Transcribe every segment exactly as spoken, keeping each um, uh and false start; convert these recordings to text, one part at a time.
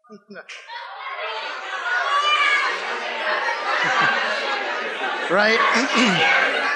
Right?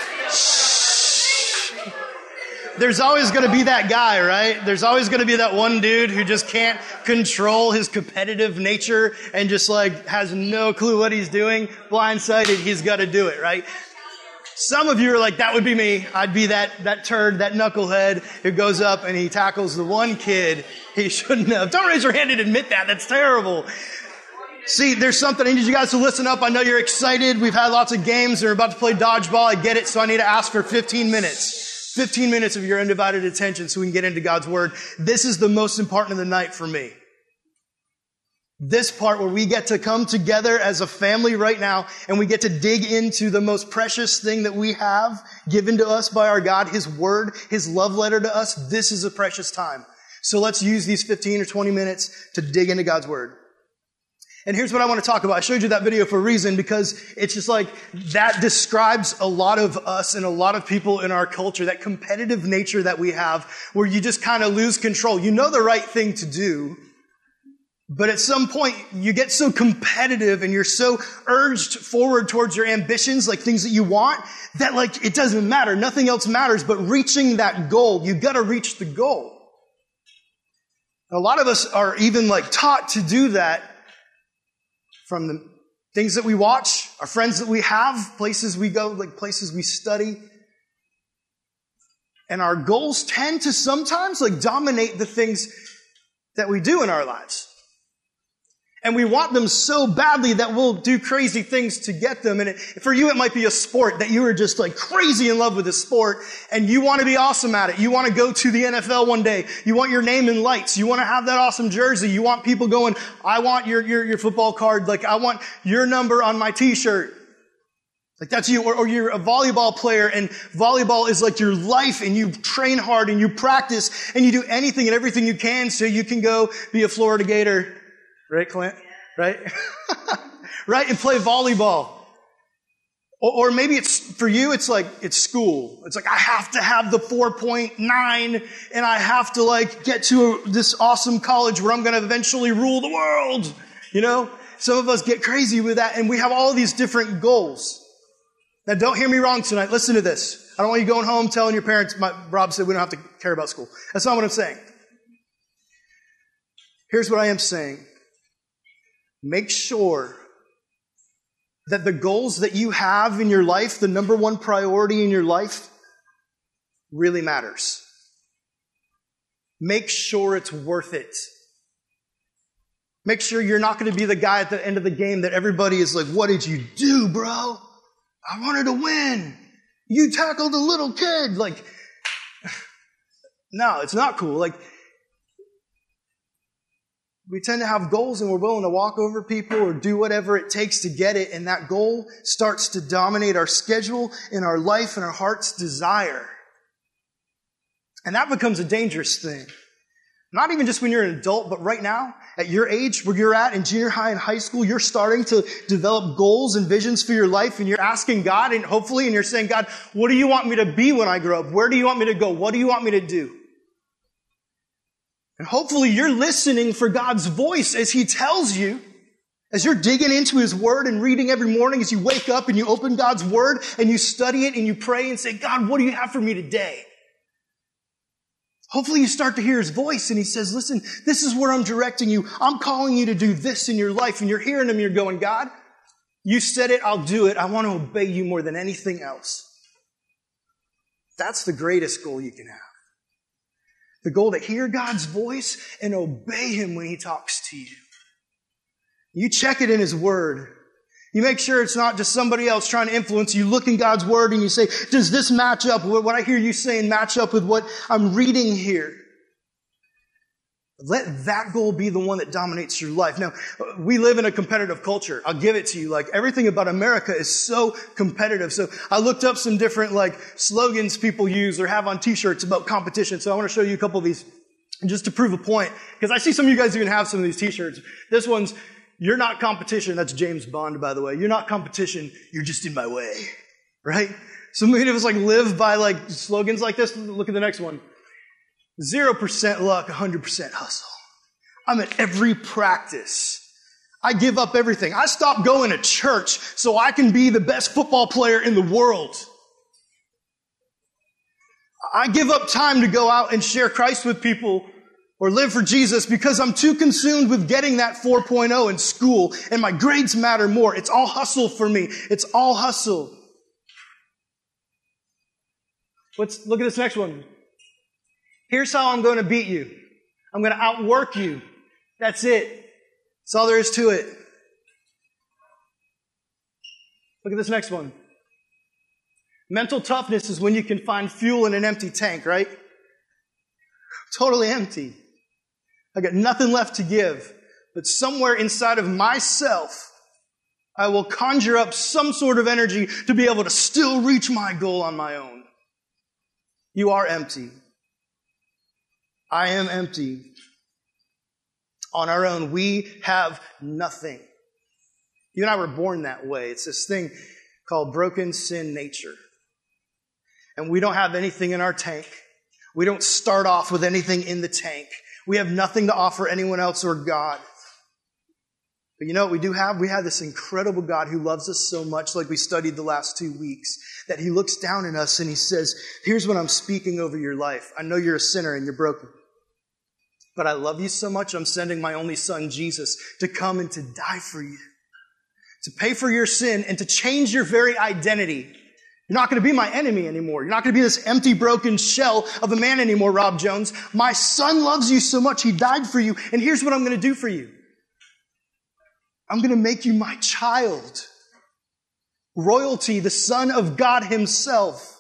There's always going to be that guy, right? There's always going to be that one dude who just can't control his competitive nature and just like has no clue what he's doing. Blindsided, he's got to do it, right? Some of you are like, that would be me. I'd be that, that turd, that knucklehead who goes up and he tackles the one kid he shouldn't have. Don't raise your hand and admit that. That's terrible. See, there's something. I need you guys to listen up. I know you're excited. We've had lots of games. We're about to play dodgeball. I get it. So I need to ask for fifteen minutes. fifteen minutes of your undivided attention so we can get into God's Word. This is the most important of the night for me. This part where we get to come together as a family right now and we get to dig into the most precious thing that we have given to us by our God, His Word, His love letter to us. This is a precious time. So let's use these fifteen or twenty minutes to dig into God's Word. And here's what I want to talk about. I showed you that video for a reason because it's just like that describes a lot of us and a lot of people in our culture, that competitive nature that we have where you just kind of lose control. You know the right thing to do, but at some point you get so competitive and you're so urged forward towards your ambitions, like things that you want, that like it doesn't matter. Nothing else matters but reaching that goal. You got to reach the goal. A lot of us are even like taught to do that from the things that we watch, our friends that we have, places we go, like places we study. And our goals tend to sometimes like dominate the things that we do in our lives. And we want them so badly that we'll do crazy things to get them. And it, for you, it might be a sport that you are just like crazy in love with a sport and you want to be awesome at it. You want to go to the N F L one day. You want your name in lights. You want to have that awesome jersey. You want people going, I want your, your, your football card. Like I want your number on my t-shirt. Like that's you. Or, or you're a volleyball player and volleyball is like your life and you train hard and you practice and you do anything and everything you can so you can go be a Florida Gator. Right, Clint? Right? Right? And play volleyball. Or, or maybe it's, for you, it's like, it's school. It's like, I have to have the four point nine and I have to like get to a, this awesome college where I'm going to eventually rule the world. You know? Some of us get crazy with that and we have all these different goals. Now don't hear me wrong tonight. Listen to this. I don't want you going home telling your parents, my, Rob said we don't have to care about school. That's not what I'm saying. Here's what I am saying. Make sure that the goals that you have in your life, the number one priority in your life, really matters. Make sure it's worth it. Make sure you're not going to be the guy at the end of the game that everybody is like, what did you do, bro? I wanted to win. You tackled a little kid. Like, no, it's not cool. Like, we tend to have goals and we're willing to walk over people or do whatever it takes to get it. And that goal starts to dominate our schedule and our life and our heart's desire. And that becomes a dangerous thing. Not even just when you're an adult, but right now, at your age, where you're at in junior high and high school, you're starting to develop goals and visions for your life and you're asking God and hopefully, and you're saying, God, what do you want me to be when I grow up? Where do you want me to go? What do you want me to do? And hopefully you're listening for God's voice as He tells you, as you're digging into His Word and reading every morning, as you wake up and you open God's Word and you study it and you pray and say, God, what do you have for me today? Hopefully you start to hear His voice and He says, listen, this is where I'm directing you. I'm calling you to do this in your life. And you're hearing Him, you're going, God, you said it, I'll do it. I want to obey you more than anything else. That's the greatest goal you can have. The goal to hear God's voice and obey Him when He talks to you. You check it in His Word. You make sure it's not just somebody else trying to influence you. You look in God's Word and you say, does this match up with what I hear you saying match up with what I'm reading here? Let that goal be the one that dominates your life. Now, we live in a competitive culture. I'll give it to you. Like, everything about America is so competitive. So I looked up some different, like, slogans people use or have on t-shirts about competition. So I want to show you a couple of these just to prove a point. Because I see some of you guys even have some of these t-shirts. This one's, you're not competition. That's James Bond, by the way. You're not competition. You're just in my way. Right? So many of us, like, live by, like, slogans like this. Look at the next one. Zero percent luck, one hundred percent hustle. I'm at every practice. I give up everything. I stopped going to church so I can be the best football player in the world. I give up time to go out and share Christ with people or live for Jesus because I'm too consumed with getting that four point oh in school and my grades matter more. It's all hustle for me. It's all hustle. Let's look at this next one. Here's how I'm going to beat you. I'm going to outwork you. That's it. That's all there is to it. Look at this next one. Mental toughness is when you can find fuel in an empty tank, right? Totally empty. I got nothing left to give. But somewhere inside of myself, I will conjure up some sort of energy to be able to still reach my goal on my own. You are empty. I am empty. On our own, we have nothing. You and I were born that way. It's this thing called broken sin nature. And we don't have anything in our tank. We don't start off with anything in the tank. We have nothing to offer anyone else or God. But you know what we do have? We have this incredible God who loves us so much, like we studied the last two weeks, that He looks down on us and He says, here's what I'm speaking over your life. I know you're a sinner and you're broken. But I love you so much, I'm sending my only son, Jesus, to come and to die for you. To pay for your sin and to change your very identity. You're not going to be my enemy anymore. You're not going to be this empty, broken shell of a man anymore, Rob Jones. My son loves you so much, He died for you. And here's what I'm going to do for you. I'm going to make you my child. Royalty, the Son of God Himself.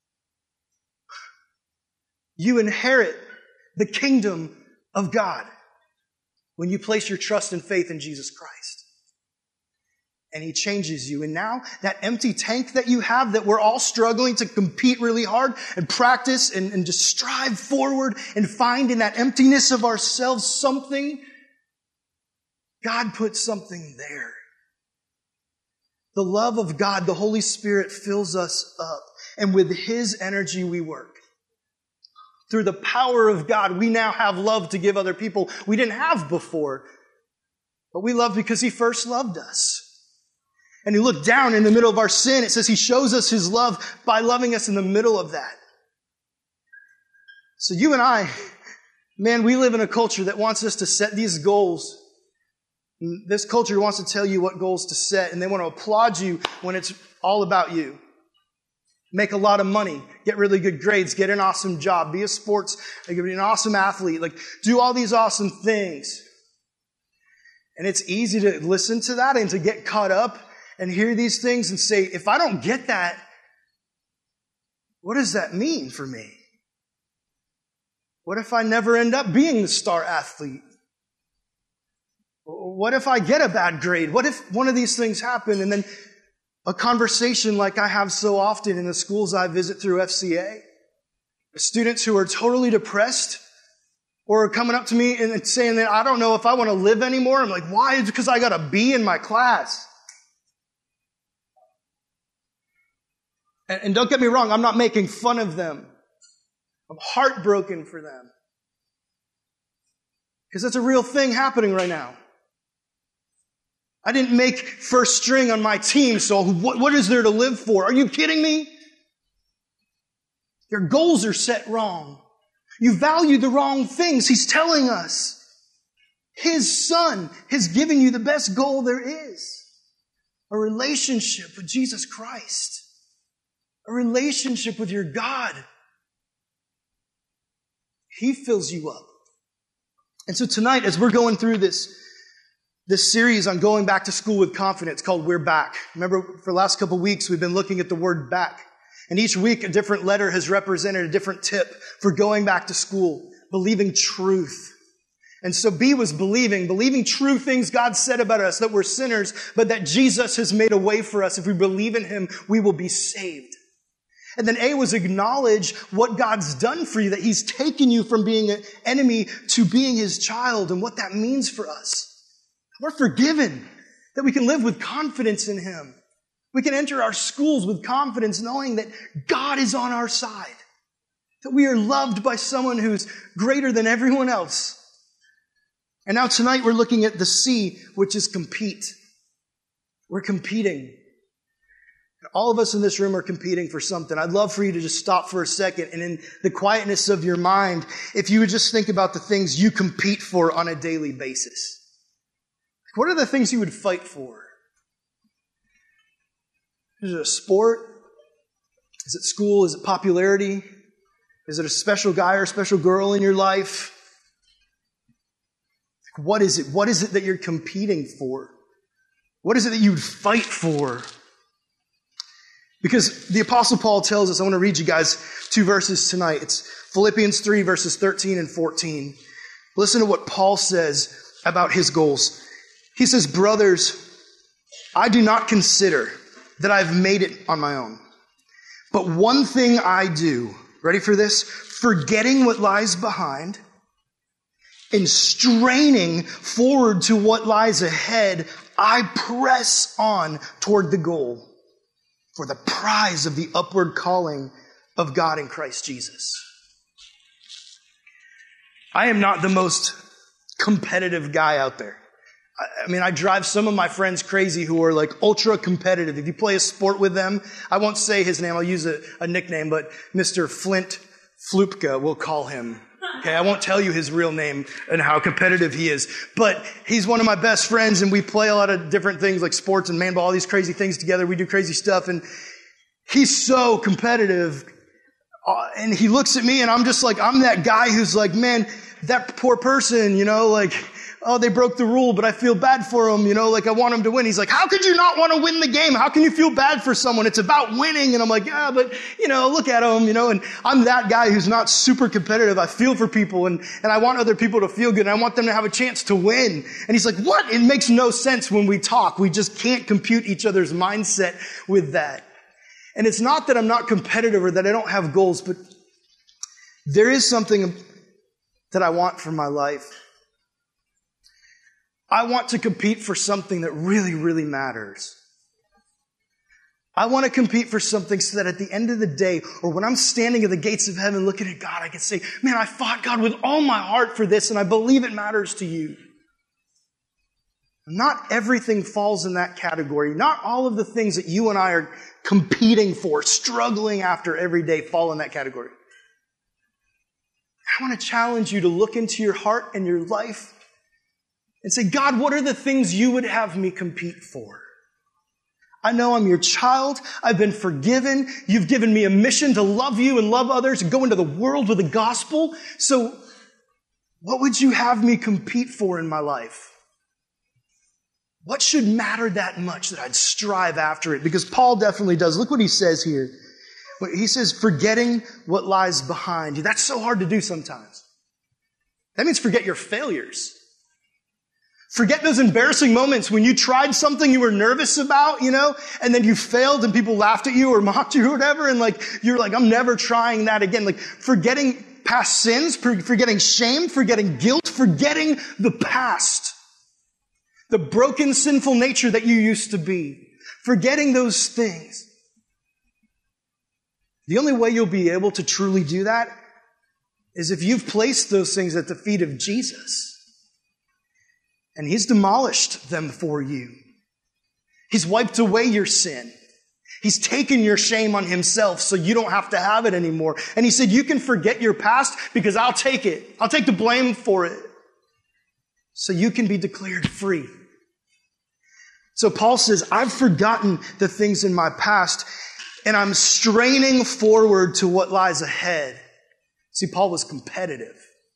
You inherit the kingdom of God when you place your trust and faith in Jesus Christ. And He changes you. And now that empty tank that you have that we're all struggling to compete really hard and practice and, and just strive forward and find in that emptiness of ourselves something, God put something there. The love of God, the Holy Spirit fills us up. And with His energy we work. Through the power of God, we now have love to give other people we didn't have before. But we love because He first loved us. And He looked down in the middle of our sin. It says He shows us His love by loving us in the middle of that. So you and I, man, we live in a culture that wants us to set these goals. This culture wants to tell you what goals to set, and they want to applaud you when it's all about you. Make a lot of money, get really good grades, get an awesome job, be a sports, like, be an awesome athlete, like do all these awesome things. And it's easy to listen to that and to get caught up and hear these things and say, if I don't get that, what does that mean for me? What if I never end up being the star athlete? What if I get a bad grade? What if one of these things happen? And then a conversation like I have so often in the schools I visit through F C A. Students who are totally depressed or are coming up to me and saying that I don't know if I want to live anymore. I'm like, why? It's because I got a B in my class. And don't get me wrong, I'm not making fun of them. I'm heartbroken for them. Because that's a real thing happening right now. I didn't make first string on my team, so what, what is there to live for? Are you kidding me? Your goals are set wrong. You value the wrong things. He's telling us. His Son has given you the best goal there is. A relationship with Jesus Christ. A relationship with your God. He fills you up. And so tonight, as we're going through this, this series on going back to school with confidence called We're Back. Remember, for the last couple of weeks, we've been looking at the word back. And each week, a different letter has represented a different tip for going back to school, believing truth. And so B was believing, believing true things God said about us, that we're sinners, but that Jesus has made a way for us. If we believe in Him, we will be saved. And then A was acknowledge what God's done for you, that He's taken you from being an enemy to being His child and what that means for us. We're forgiven, that we can live with confidence in Him. We can enter our schools with confidence knowing that God is on our side, that we are loved by someone who's greater than everyone else. And now tonight we're looking at the C, which is compete. We're competing. All of us in this room are competing for something. I'd love for you to just stop for a second and in the quietness of your mind, if you would just think about the things you compete for on a daily basis. What are the things you would fight for? Is it a sport? Is it school? Is it popularity? Is it a special guy or a special girl in your life? What is it? What is it that you're competing for? What is it that you would fight for? Because the Apostle Paul tells us, I want to read you guys two verses tonight. It's Philippians three, verses thirteen and fourteen. Listen to what Paul says about his goals. He says, brothers, I do not consider that I've made it on my own. But one thing I do, ready for this? Forgetting what lies behind and straining forward to what lies ahead, I press on toward the goal for the prize of the upward calling of God in Christ Jesus. I am not the most competitive guy out there. I mean, I drive some of my friends crazy who are like ultra competitive. If you play a sport with them, I won't say his name, I'll use a, a nickname, but Mister Flint Flupka, we'll call him. Okay, I won't tell you his real name and how competitive he is, but he's one of my best friends and we play a lot of different things like sports and man ball, all these crazy things together. We do crazy stuff and he's so competitive uh, and he looks at me and I'm just like, I'm that guy who's like, man, that poor person, you know, like, oh, they broke the rule, but I feel bad for them, you know, like I want them to win. He's like, how could you not want to win the game? How can you feel bad for someone? It's about winning. And I'm like, yeah, but, you know, look at them, you know, and I'm that guy who's not super competitive. I feel for people and, and I want other people to feel good and I want them to have a chance to win. And he's like, what? It makes no sense when we talk. We just can't compute each other's mindset with that. And it's not that I'm not competitive or that I don't have goals, but there is something that I want for my life. I want to compete for something that really, really matters. I want to compete for something so that at the end of the day, or when I'm standing at the gates of heaven looking at God, I can say, man, I fought God with all my heart for this, and I believe it matters to you. Not everything falls in that category. Not all of the things that you and I are competing for, struggling after every day, fall in that category. I want to challenge you to look into your heart and your life and say, God, what are the things you would have me compete for? I know I'm your child. I've been forgiven. You've given me a mission to love you and love others and go into the world with the gospel. So what would you have me compete for in my life? What should matter that much that I'd strive after it? Because Paul definitely does. Look what he says here. He says, forgetting what lies behind you. That's so hard to do sometimes. That means forget your failures. Forget those embarrassing moments when you tried something you were nervous about, you know, and then you failed and people laughed at you or mocked you or whatever. And like, you're like, I'm never trying that again. Like forgetting past sins, forgetting shame, forgetting guilt, forgetting the past, the broken, sinful nature that you used to be, forgetting those things. The only way you'll be able to truly do that is if you've placed those things at the feet of Jesus. And He's demolished them for you. He's wiped away your sin. He's taken your shame on Himself so you don't have to have it anymore. And He said, you can forget your past because I'll take it. I'll take the blame for it. So you can be declared free. So Paul says, I've forgotten the things in my past and I'm straining forward to what lies ahead. See, Paul was competitive.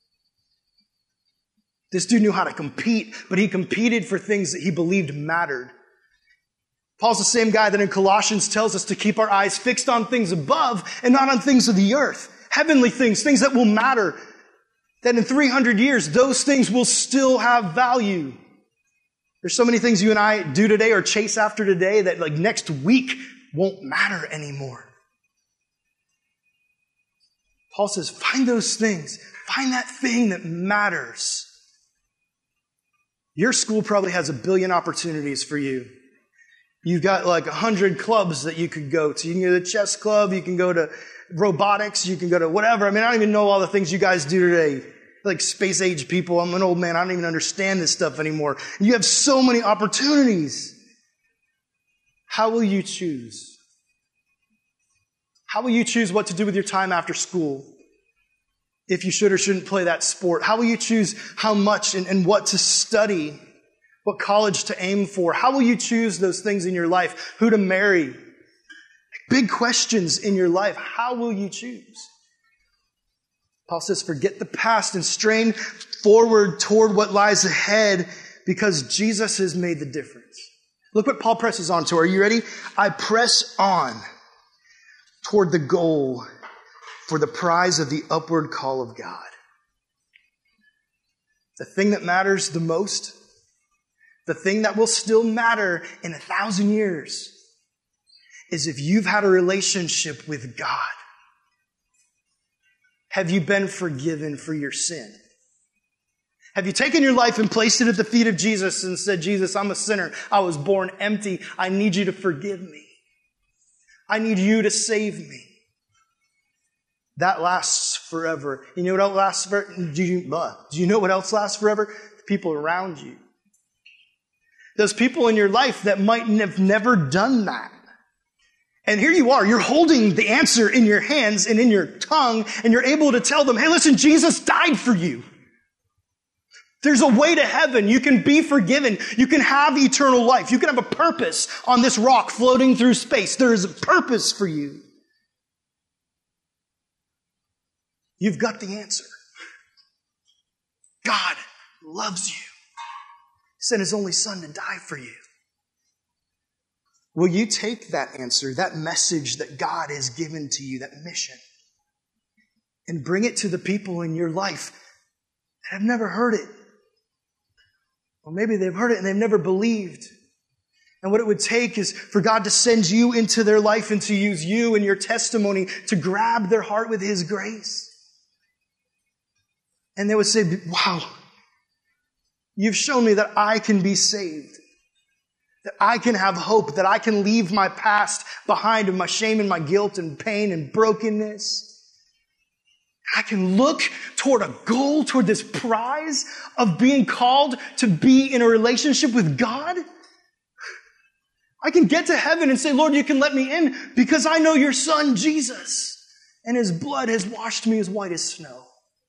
This dude knew how to compete, but he competed for things that he believed mattered. Paul's the same guy that in Colossians tells us to keep our eyes fixed on things above and not on things of the earth. Heavenly things, things that will matter. That in three hundred years, those things will still have value. There's so many things you and I do today or chase after today that like next week won't matter anymore. Paul says, find those things. Find that thing that matters. Your school probably has a billion opportunities for you. You've got like a hundred clubs that you could go to. You can go to the chess club. You can go to robotics. You can go to whatever. I mean, I don't even know all the things you guys do today. like space age people. I'm an old man. I don't even understand this stuff anymore. And you have so many opportunities. How will you choose? How will you choose what to do with your time after school? If you should or shouldn't play that sport? How will you choose how much and, and what to study? What college to aim for? How will you choose those things in your life? Who to marry? Big questions in your life. How will you choose? Paul says, forget the past and strain forward toward what lies ahead because Jesus has made the difference. Look what Paul presses on to. Are you ready? I press on toward the goal for the prize of the upward call of God. The thing that matters the most, the thing that will still matter in a thousand years, is if you've had a relationship with God. Have you been forgiven for your sin? Have you taken your life and placed it at the feet of Jesus and said, Jesus, I'm a sinner. I was born empty. I need you to forgive me. I need you to save me. That lasts forever. You know what else lasts forever? Do you, uh, do you know what else lasts forever? The people around you. Those people in your life that might have never done that. And here you are, you're holding the answer in your hands and in your tongue, and you're able to tell them, hey, listen, Jesus died for you. There's a way to heaven. You can be forgiven. You can have eternal life. You can have a purpose on this rock floating through space. There is a purpose for you. You've got the answer. God loves you. He sent his only son to die for you. Will you take that answer, that message that God has given to you, that mission, and bring it to the people in your life that have never heard it? Or maybe they've heard it and they've never believed. And what it would take is for God to send you into their life and to use you and your testimony to grab their heart with his grace. And they would say, wow, you've shown me that I can be saved. That I can have hope, that I can leave my past behind and my shame and my guilt and pain and brokenness. I can look toward a goal, toward this prize of being called to be in a relationship with God. I can get to heaven and say, Lord, you can let me in because I know your son, Jesus, and his blood has washed me as white as snow.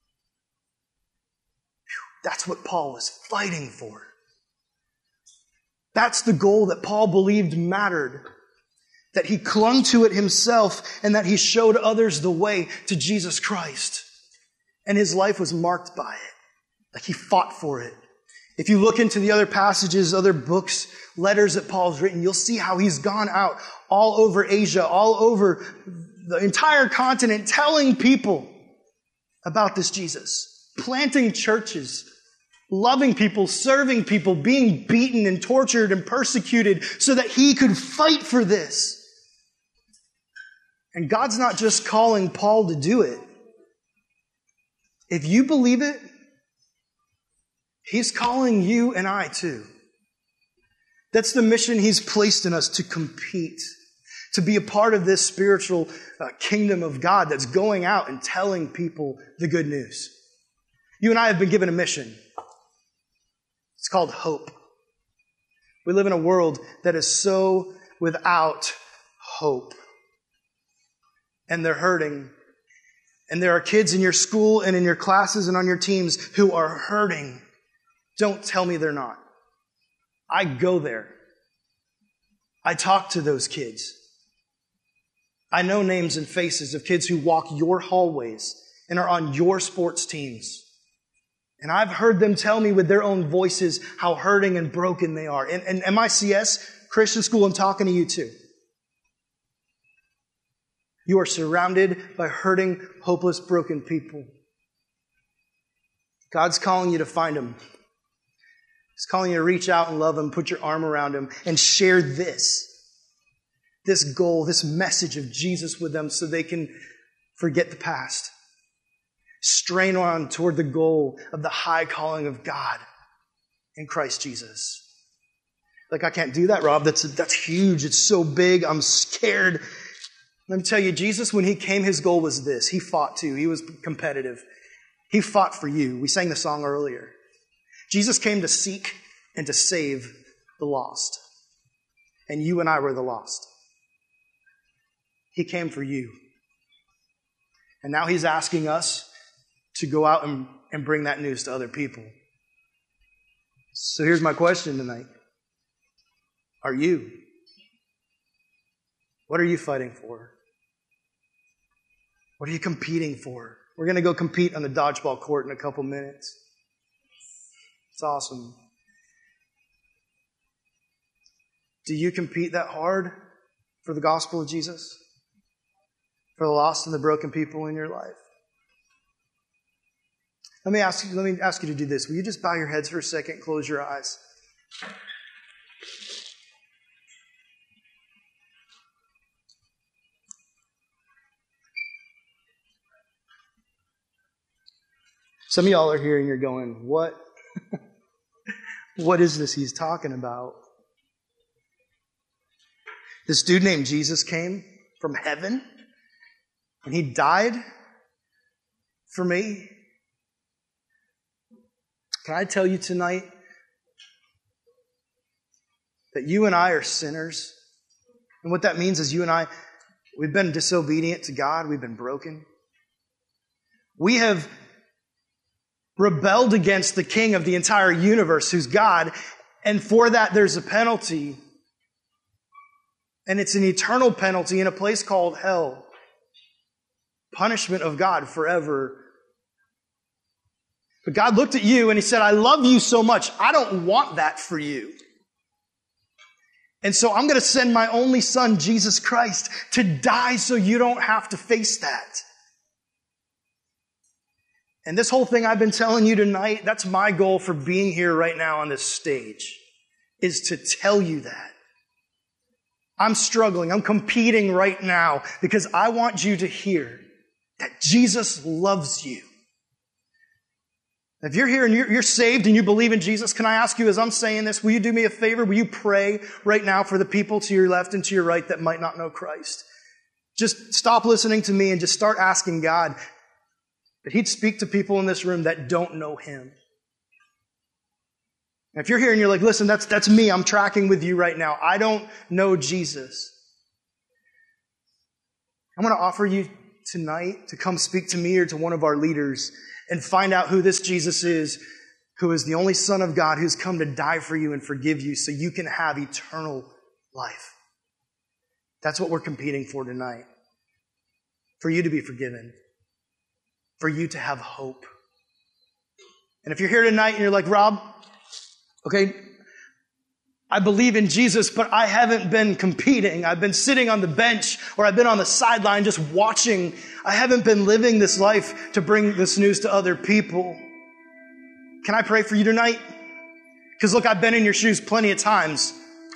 That's what Paul was fighting for. That's the goal that Paul believed mattered. That he clung to it himself and that he showed others the way to Jesus Christ. And his life was marked by it. Like he fought for it. If you look into the other passages, other books, letters that Paul's written, you'll see how he's gone out all over Asia, all over the entire continent, telling people about this Jesus. Planting churches. Loving people, serving people, being beaten and tortured and persecuted so that he could fight for this. And God's not just calling Paul to do it. If you believe it, he's calling you and I too. That's the mission he's placed in us, to compete, to be a part of this spiritual uh, kingdom of God that's going out and telling people the good news. You and I have been given a mission. It's called hope. We live in a world that is so without hope. And they're hurting. And there are kids in your school and in your classes and on your teams who are hurting. Don't tell me they're not. I go there. I talk to those kids. I know names and faces of kids who walk your hallways and are on your sports teams. And I've heard them tell me with their own voices how hurting and broken they are. And, and M I C S, Christian School, I'm talking to you too. You are surrounded by hurting, hopeless, broken people. God's calling you to find them. He's calling you to reach out and love them, put your arm around them, and share this. This goal, this message of Jesus with them so they can forget the past. Strain on toward the goal of the high calling of God in Christ Jesus. Like, I can't do that, Rob. That's, that's huge. It's so big. I'm scared. Let me tell you, Jesus, when he came, his goal was this. He fought too. He was competitive. He fought for you. We sang the song earlier. Jesus came to seek and to save the lost. And you and I were the lost. He came for you. And now he's asking us to go out and, and bring that news to other people. So here's my question tonight. Are you? What are you fighting for? What are you competing for? We're going to go compete on the dodgeball court in a couple minutes. It's awesome. Do you compete that hard for the gospel of Jesus? For the lost and the broken people in your life? Let me ask you, let me ask you to do this. Will you just bow your heads for a second, close your eyes? Some of y'all are here and you're going, what? What is this he's talking about? This dude named Jesus came from heaven and he died for me. Can I tell you tonight that you and I are sinners? And what that means is you and I, we've been disobedient to God. We've been broken. We have rebelled against the King of the entire universe, who's God. And for that, there's a penalty. And it's an eternal penalty in a place called hell. Punishment of God forever. But God looked at you and he said, I love you so much. I don't want that for you. And so I'm going to send my only son, Jesus Christ, to die so you don't have to face that. And this whole thing I've been telling you tonight, that's my goal for being here right now on this stage, is to tell you that. I'm struggling. I'm competing right now because I want you to hear that Jesus loves you. If you're here and you're, you're saved and you believe in Jesus, can I ask you as I'm saying this, will you do me a favor? Will you pray right now for the people to your left and to your right that might not know Christ? Just stop listening to me and just start asking God that he'd speak to people in this room that don't know him. And if you're here and you're like, listen, that's, that's me. I'm tracking with you right now. I don't know Jesus. I'm going to offer you tonight to come speak to me or to one of our leaders and find out who this Jesus is, who is the only Son of God who's come to die for you and forgive you so you can have eternal life. That's what we're competing for tonight. For you to be forgiven. For you to have hope. And if you're here tonight and you're like, Rob, okay, I believe in Jesus, but I haven't been competing. I've been sitting on the bench or I've been on the sideline just watching. I haven't been living this life to bring this news to other people. Can I pray for you tonight? Because look, I've been in your shoes plenty of times.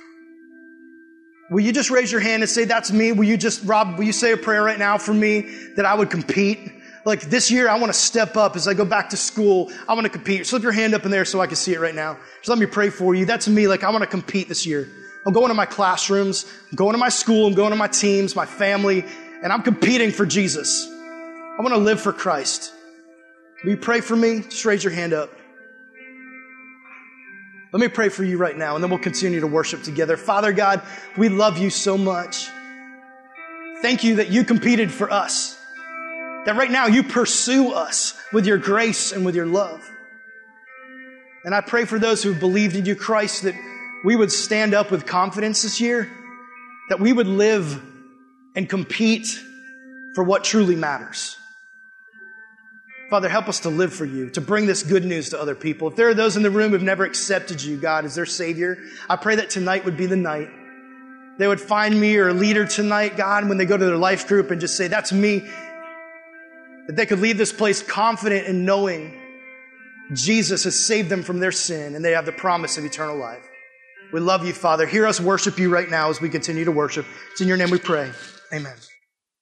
Will you just raise your hand and say, that's me? Will you just, Rob, will you say a prayer right now for me that I would compete? Like this year, I want to step up as I go back to school. I want to compete. Slip your hand up in there so I can see it right now. Just let me pray for you. That's me. Like I want to compete this year. I'm going to my classrooms. I'm going to my school. I'm going to my teams, my family, and I'm competing for Jesus. I want to live for Christ. Will you pray for me? Just raise your hand up. Let me pray for you right now, and then we'll continue to worship together. Father God, we love you so much. Thank you that you competed for us. That right now you pursue us with your grace and with your love. And I pray for those who believed in you, Christ, that we would stand up with confidence this year, that we would live and compete for what truly matters. Father, help us to live for you, to bring this good news to other people. If there are those in the room who've never accepted you, God, as their Savior, I pray that tonight would be the night. They would find me or a leader tonight, God, when they go to their life group and just say, that's me. That they could leave this place confident in knowing Jesus has saved them from their sin and they have the promise of eternal life. We love you, Father. Hear us worship you right now as we continue to worship. It's in your name we pray. Amen.